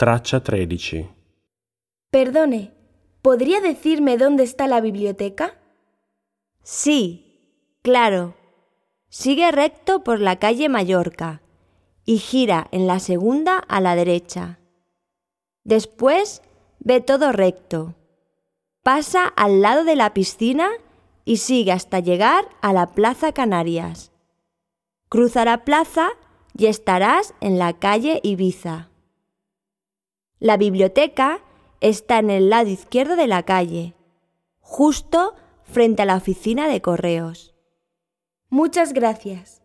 Traccia 13. Perdone, ¿podría decirme dónde está la biblioteca? Sí, claro. Sigue recto por la calle Mallorca y gira en la segunda a la derecha. Después ve todo recto. Pasa al lado de la piscina y sigue hasta llegar a la Plaza Canarias. Cruza la plaza y estarás en la calle Ibiza. La biblioteca está en el lado izquierdo de la calle, justo frente a la oficina de correos. Muchas gracias.